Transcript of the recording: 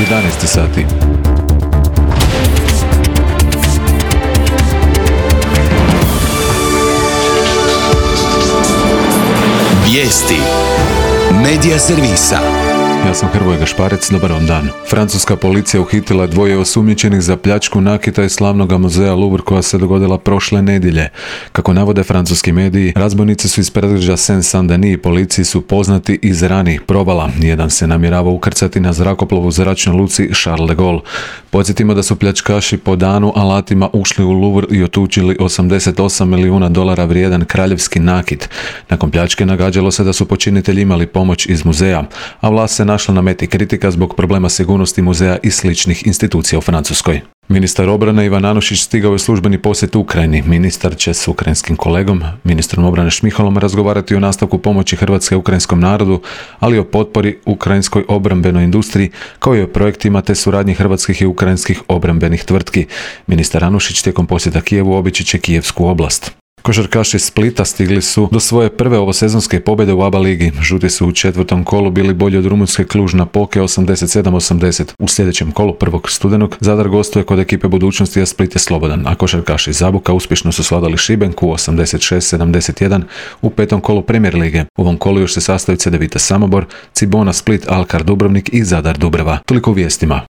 11 sati. Vijesti Medija servisa. Ja sam Hrvoje Gašparec, dobar vam dan. Francuska policija uhitila dvoje osumnjičenih za pljačku nakita iz slavnog muzeja Louvre koja se dogodila prošle nedjelje. Kako navode francuski mediji, razbojnici su iz predgrađa Saint-Denis i policiji su poznati iz ranijih provala. Jedan se namjerava ukrcati na zrakoplovu u zračnoj luci Charles de Gaulle. Podsjetimo da su pljačkaši po danu alatima ušli u Louvre i otuđili $88 milijuna vrijedan kraljevski nakit. Nakon pljačke nagađalo se da su počinitelji imali pomoć iz muzeja, a vlast se našla na meti kritika zbog problema sigurnosti muzeja i sličnih institucija u Francuskoj. Ministar obrane Ivan Anušić stigao je službeni posjet Ukrajini. Ministar će s ukrajinskim kolegom, ministrom obrane Šmihalom, razgovarati o nastavku pomoći Hrvatske ukrajinskom narodu, ali i o potpori ukrajinskoj obrambenoj industriji, kao i o projektima te suradnji hrvatskih i ukrajinskih obrambenih tvrtki. Ministar Anušić tijekom posjeta Kijevu obići će Kijevsku oblast. Košarkaši Splita stigli su do svoje prve ovosezonske pobjede u ABA ligi. Žuti su u četvrtom kolu bili bolji od rumunjske Cluj-Napoque 87-80. U sljedećem kolu 1. studenog Zadar gostuje kod ekipe Budućnosti, a Split je slobodan, a košarkaši Zaboka uspješno su svladali Šibenku 86-71 u petom kolu Premier lige. U ovom kolu još se sastaju Cedevita Samobor, Cibona Split, Alkar Dubrovnik i Zadar Dubrava. Toliko u vijestima.